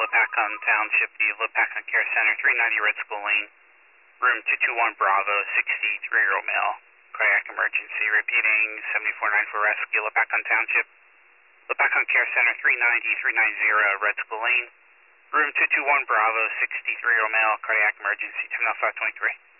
Lopakon Township, the Lopakon Care Center, 390 Red Skull Lane, room 221 Bravo, 63-year-old male, cardiac emergency, repeating 7494 rescue, Lopakon Township, Lopakon Care Center, 390 Red Skull Lane, room 221 Bravo, 63-year-old male, cardiac emergency, 10:05:23.